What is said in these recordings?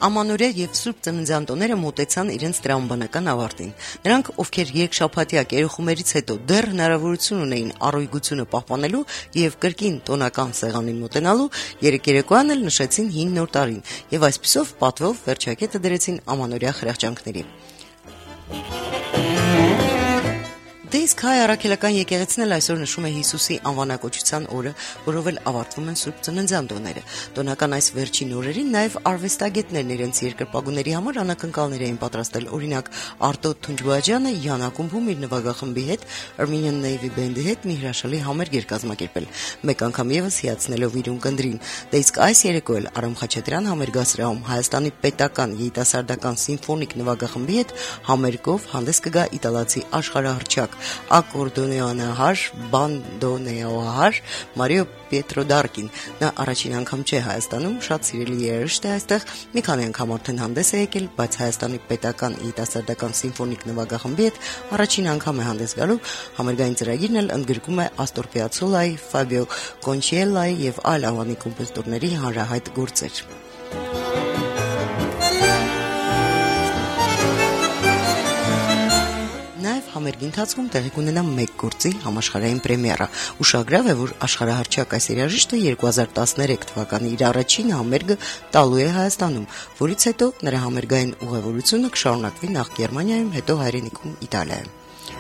Ամանորյա եւ Սուրբ Ծննդյան տոները մոտեցան իրենց տրամաբանական ավարտին։ Նրանք, ովքեր երկշաբաթյա կերոխումերից հետո դեռ հնարավորություն ունեին առօգությունը պահպանելու եւ կրկին տոնական սեղանին մոտենալու, երեկոյան էլ նշեցին հին նոր տարին եւ այսպիսով պատվով վերջակետը դրեցին ամանորյա խրախճանքների։ Դե իսկ հայ առաքելական եկեղեցին էլ այսօր նշում է Հիսուսի անվանակոչության օրը, որով էլ ավարտվում են Սուրբ Ծննդյան տոները։ Տոնական այս վերջին օրերին նաև արվեստագետներն իրենց երկրպագուների համար անակնկալներ էին պատրաստել։ Օրինակ, Արտո Թունջբաջյանը Յան ակումբում իր նվագախմբի հետ, Armenian Navy Band-ի հետ մի հրաշալի համերգ էր կազմակերպել, մեկ անգամ եւս հիացնելով իր ունկնդրին։ Դե իսկ այս երեկո էլ Արամ Խաչատրյան համերգասրահում Հայաստանի պետական երիտասարդական սիմֆոնիկ նվագախմբի հետ համերգով հանդես կգա իտալացի աշխարհահռչակ ակորդեոնահար, բանդոնեոհար Մարիո Պետրոդարկին։ Նա առաջին անգամ չէ Հայաստանում, շատ սիրելի երաժիշտ է այստեղ, մի քանի անգամ արդեն հանդես է եկել, բայց Հայաստանի պետական երիտասարդական սիմֆոնիկ նվագախմբի հետ առաջին անգամ է հանդես գալու։ Համերգային ծրագիրն էլ ընդգրկում է Աստոր Պիացոլայի, Ֆաբիո Կոնչիելայի եւ այլ ավանի կոմպոզիտորների հանրահայտ գործեր։ Համերգի ընթացքում տեղի կունենա մեկ գործի համաշխարհային պրեմիերա։ Ուշագրավ է, որ աշխարհահռչակ այս երաժիշտը 2013 թվականի իր առաջին համերգը տալու է Հայաստանում, որից հետո նրա համերգային ուղևորությունը կշարունակվի նախ Գերմանիայում, հետո հայրենիքում Իտալիայում։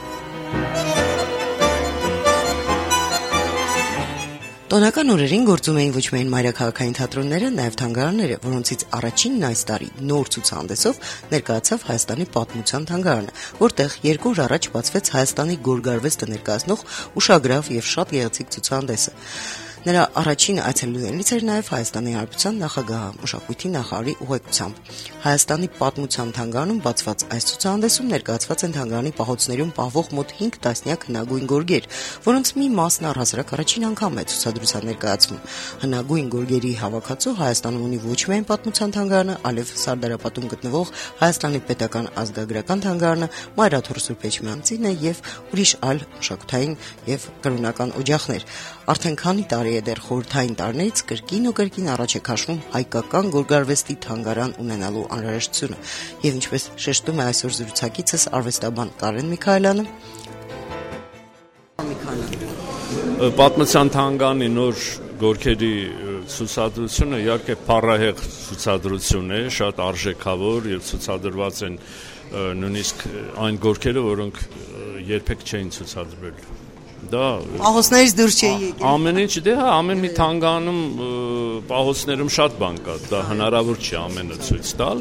Տոնական օրերին գործում էին ոչ միայն մայրաքաղաքային թատրոնները, նաև թանգարանները, որոնցից առաջինն այս տարի նոր ցուցահանդեսով ներկայացավ Հայաստանի պատմության թանգարանը, որտեղ 2 օր առաջ բացվեց Հայաստանի գորգարվեստը ներկայացնող ուշագրավ եւ շատ գեղեցիկ ցուցահանդեսը։ Նրա առաջին այցելուներից էր նաև Հայաստանի Հանրապետության նախագահը մշակույթի նախարարի ուղեկցությամբ։ Հայաստանի պատմության թանգարանում բացված այս ցուցահանդեսում ներկայացված են թանգարանի պահոցներում պահվող մոտ 5 տասնյակ հնագույն գորգեր, որոնց մի մասն առհասարակ առաջին անգամ է ցուցադրության ներկայացվում։ Հնագույն գորգերի հավաքածու Հայաստանում ունի ոչ միայն պատմության թանգարանը, այլև Սարդարապատում գտնվող Հայաստանի պետական ազգագրական թանգարանը, Մայրաթոր Սուրբ Էջմիածինը եւ ուրիշ այլ մշակութային եւ կրոնական օջախներ։ Արդեն քանի տարի է դեռ խորհրդային տարիներից կրկին առաջ է քաշվում հայկական գորգարվեստի թանգարան ունենալու անհրաժեշտությունը։ Եվ ինչպես շեշտում է այսօր զրուցակիցս արվեստաբան Կարեն Միքայելյանը, պատմության թանգարանի նոր գորգերի ցուցադրությունը իհարկե փառահեղ ցուցադրություն է, շատ արժեքավոր եւ ցուցադրված են նույնիսկ այն գորգերը, որոնք երբեք չէին ցուցադրվել։ Դա պահոցներից դուրս չի եկել։ Ամեն ինչ, դե հա, ամեն մի թանգարանում պահոցներում շատ բան կա, դա հնարավոր չի ամենը ցույց տալ,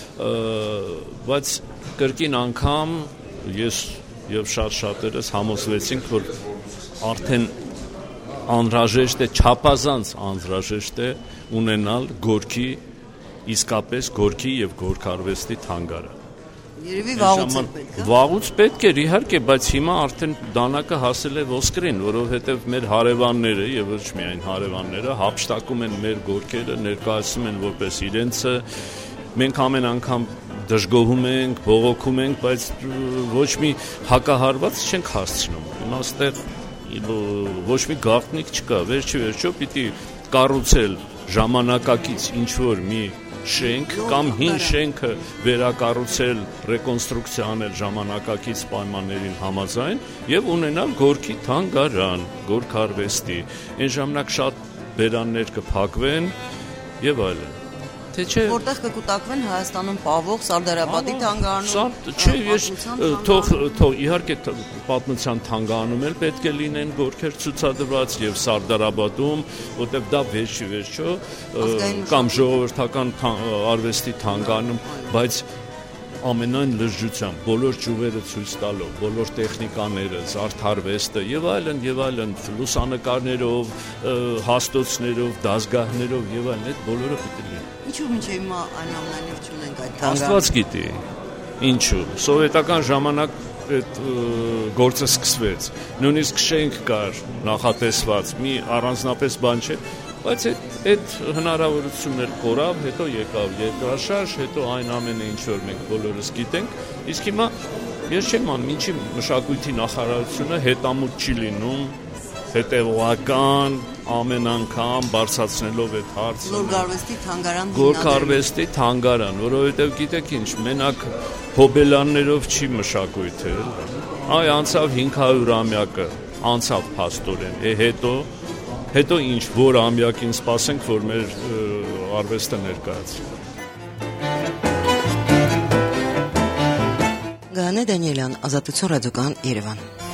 բայց կրկին անգամ ես եւ շատերս համոզվեցինք, որ արդեն անհրաժեշտ է, չափազանց անհրաժեշտ է ունենալ գորգի, իսկապես գորգի եւ գորգարվեստի թանգարան։ Երևի վաղուց պետք էր, իհարկե, բայց հիմա արդեն դանակը հասել է ոսկրին, որովհետև մեր հարևանները եւ ոչ միայն հարևանները հափշտակում են մեր գորգերը, ներկայացնում են որպես իրենցը։ Մենք ամեն անգամ դժգոհում ենք, բողոքում ենք, բայց ոչ մի հակահարված չենք հասցնում։ Հիմա այստեղ ոչ մի գաղտնիք չկա, վերջիվերջո պիտի կառուցել ժամանակակից ինչ-որ մի շենք կամ հին շենքը վերակառուցել, ռեկոնստրուկցիա անել ժամանակակից պայմաններին համաձայն եւ ունենալ գորգի թանգարան, գորգարվեստի։ Այն ժամանակ շատ բերաններ կփակվեն եւ այլն։ Թե չէ որտեղ կկուտակվեն Հայաստանում պահվող Սարդարապատի թանգարանում։ Չէ, ես թող իհարկե պատմության թանգարանում էլ պետք է լինեն գորգեր ցուցադրված եւ Սարդարապատում, որտեղ դա վերջիվերջո կամ ժողովրդական արվեստի թանգարանում, բայց ամենայն լրջությամբ բոլոր ճյուղերը ցույց տալով, բոլոր տեխնիկաները, զարդարվեստը եւ այլն, լուսանկարներով, հաստոցներով, դասգահներով եւ այլն, այդ բոլորը պետք է լինի։ Ինչու՞ մինչև հիմա այն ամենով չունենք այդ թանգարանը։ Աստված գիտի։ Ինչու։ Սովետական ժամանակ այդ գործը սկսվեց։ Նույնիսկ շենք կար նախատեսված, մի առանձնապես բան չէ, բայց այդ հնարավորությունն էլ կորավ, հետո եկավ երկրաշարժ, հետո այն ամենը ինչ որ մենք բոլորս գիտենք, իսկ հիմա ես չեմ անում, ինչի մշակույթի նախարարությունը հետամուտ չի լինում, հետևողական ամեն անգամ բարձրացնելով այդ հարցը Գորգարվեստի թանգարան Գորգարվեստի թանգարան, որովհետև գիտեք ինչ, մենակ հոբելյաններով չի մշակույթը, այ անցավ 500-ամյակը, անցավ փաստորեն, հետո ինչ որ ամյակին սպասենք, որ մեր արվեստը ներկայացվի։ Գանե Դանիելյան, Ազատություն ռադիոկայան, Երևան։